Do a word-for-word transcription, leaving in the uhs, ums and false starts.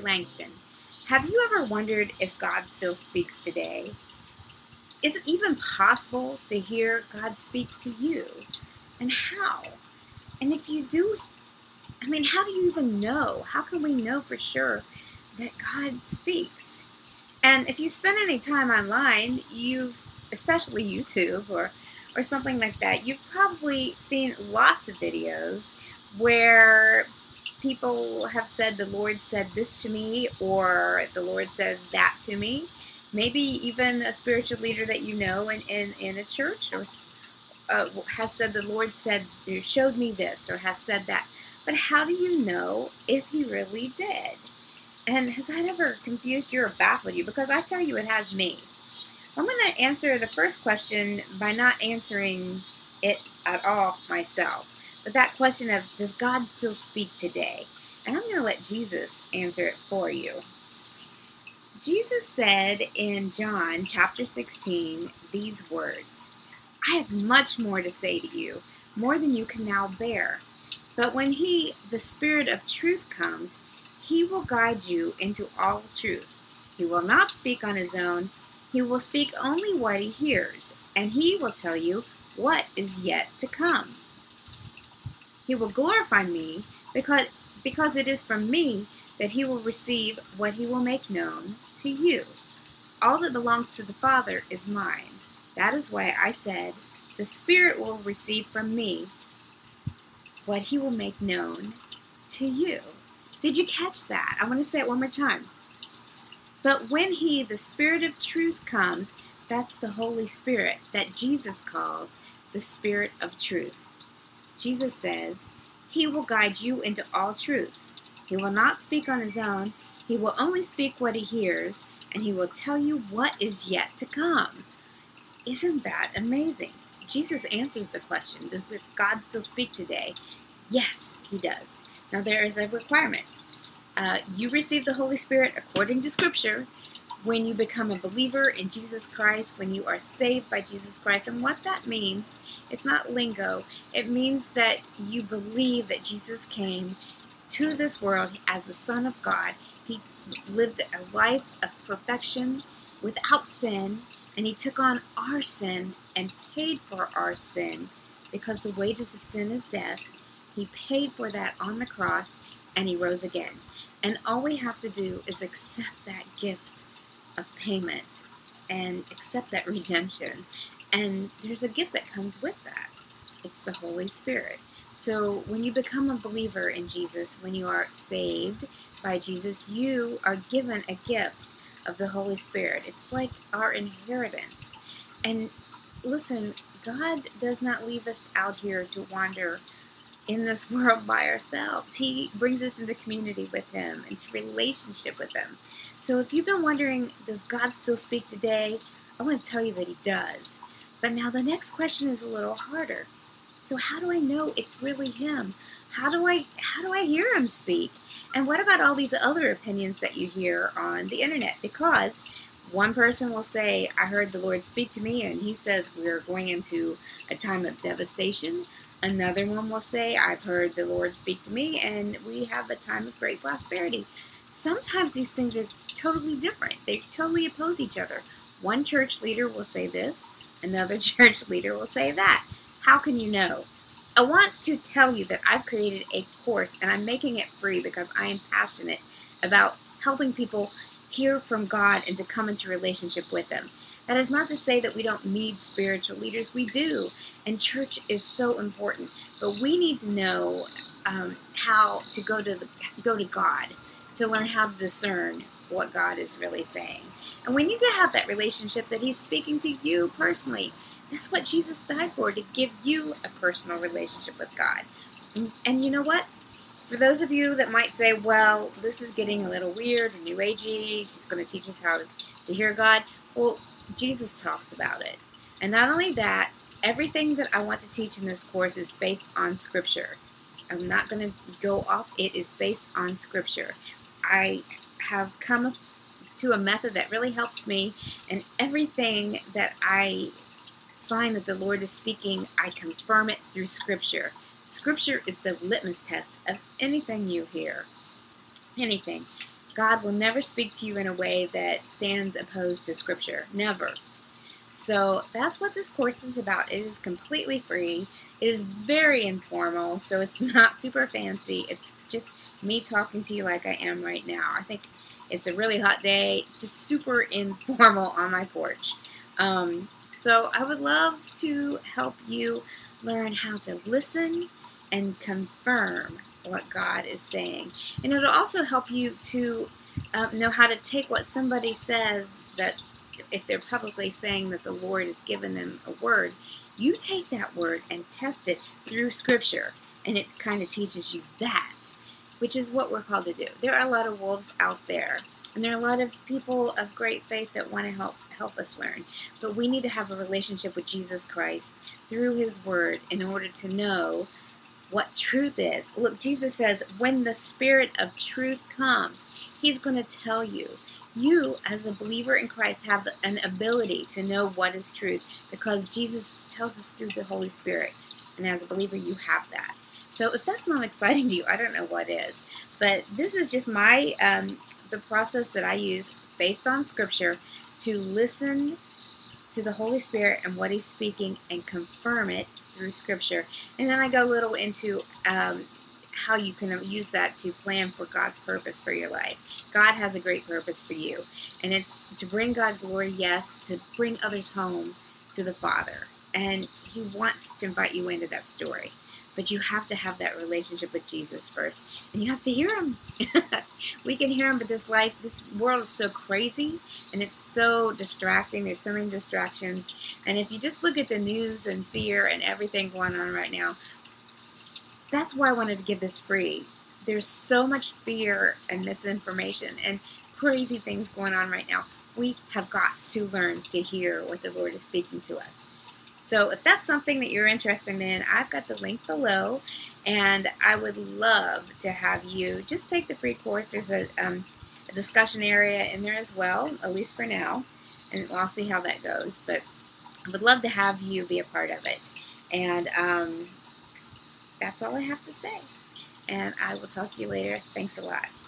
Langston. Have you ever wondered if God still speaks today? Is it even possible to hear God speak to you? And how? And if you do, I mean, how do you even know? How can we know for sure that God speaks? And if you spend any time online, you've, especially YouTube or, or something like that, you've probably seen lots of videos where people have said, the Lord said this to me, or the Lord says that to me. Maybe even a spiritual leader that you know in, in, in a church or uh, has said, the Lord said, showed me this, or has said that. But how do you know if he really did? And has that ever confused you or baffled you? Because I tell you, it has me. I'm going to answer the first question by not answering it at all myself. But that question of, does God still speak today? And I'm going to let Jesus answer it for you. Jesus said in John chapter sixteen these words, I have much more to say to you, more than you can now bear. But when he, the Spirit of truth, comes, he will guide you into all truth. He will not speak on his own. He will speak only what he hears, and he will tell you what is yet to come. He will glorify me, because, because it is from me that he will receive what he will make known to you. All that belongs to the Father is mine. That is why I said, the Spirit will receive from me what he will make known to you. Did you catch that? I want to say it one more time. But when he, the Spirit of truth, comes, that's the Holy Spirit that Jesus calls the Spirit of truth. Jesus says, he will guide you into all truth. He will not speak on his own. He will only speak what he hears, and he will tell you what is yet to come. Isn't that amazing? Jesus answers the question, does God still speak today? Yes, he does. Now there is a requirement. Uh, you receive the Holy Spirit according to Scripture when you become a believer in Jesus Christ, when you are saved by Jesus Christ. And what that means, it's not lingo. It means that you believe that Jesus came to this world as the Son of God. He lived a life of perfection without sin, and he took on our sin and paid for our sin, because the wages of sin is death. He paid for that on the cross, and he rose again. And all we have to do is accept that gift of payment and accept that redemption. And there's a gift that comes with that. It's the Holy Spirit. So when you become a believer in Jesus, when you are saved by Jesus, you are given a gift of the Holy Spirit. It's like our inheritance. And listen, God does not leave us out here to wander in this world by ourselves. He brings us into community with him, into relationship with him. So if you've been wondering, does God still speak today? I want to tell you that he does. But now the next question is a little harder. So how do I know it's really him? How do I how do I hear him speak? And what about all these other opinions that you hear on the internet? Because one person will say, I heard the Lord speak to me, and he says we're going into a time of devastation. Another one will say, I've heard the Lord speak to me, and we have a time of great prosperity. Sometimes these things are totally different. They totally oppose each other. One church leader will say this, another church leader will say that. How can you know? I want to tell you that I've created a course, and I'm making it free because I am passionate about helping people hear from God and to come into relationship with him. That is not to say that we don't need spiritual leaders. We do. And church is so important. But we need to know um, how to go to the, go to God to learn how to discern what God is really saying. And we need to have that relationship that he's speaking to you personally. That's what Jesus died for, to give you a personal relationship with God. And, and you know what? For those of you that might say, well, this is getting a little weird or new agey, she's going to teach us how to, to hear God. Well, Jesus talks about it. And not only that, everything that I want to teach in this course is based on Scripture. I'm not going to go off. It is based on Scripture. I have come to a method that really helps me, and everything that I find that the Lord is speaking, I confirm it through Scripture. Scripture is the litmus test of anything you hear. Anything. God will never speak to you in a way that stands opposed to Scripture. Never. So that's what this course is about. It is completely free. It is very informal, so it's not super fancy. It's just me talking to you like I am right now. I think it's a really hot day, just super informal on my porch. Um, so I would love to help you learn how to listen and confirm what God is saying. And it'll also help you to uh, know how to take what somebody says, that if they're publicly saying that the Lord has given them a word, you take that word and test it through Scripture. And it kind of teaches you that, which is what we're called to do. There are a lot of wolves out there, and there are a lot of people of great faith that want to help help us learn. But we need to have a relationship with Jesus Christ through His Word in order to know what truth is. Look, Jesus says, when the Spirit of truth comes, He's going to tell you. You, as a believer in Christ, have an ability to know what is truth because Jesus tells us through the Holy Spirit. And as a believer, you have that. So if that's not exciting to you, I don't know what is. But this is just my um, the process that I use based on Scripture to listen to the Holy Spirit and what He's speaking and confirm it through Scripture. And then I go a little into um, how you can use that to plan for God's purpose for your life. God has a great purpose for you. And it's to bring God glory, yes, to bring others home to the Father. And He wants to invite you into that story. But you have to have that relationship with Jesus first. And you have to hear Him. We can hear Him, but this life, this world is so crazy. And it's so distracting. There's so many distractions. And if you just look at the news and fear and everything going on right now, that's why I wanted to give this free. There's so much fear and misinformation and crazy things going on right now. We have got to learn to hear what the Lord is speaking to us. So if that's something that you're interested in, I've got the link below, and I would love to have you just take the free course. There's a, um, a discussion area in there as well, at least for now, and I'll see how that goes. But I would love to have you be a part of it. And um, that's all I have to say. And I will talk to you later. Thanks a lot.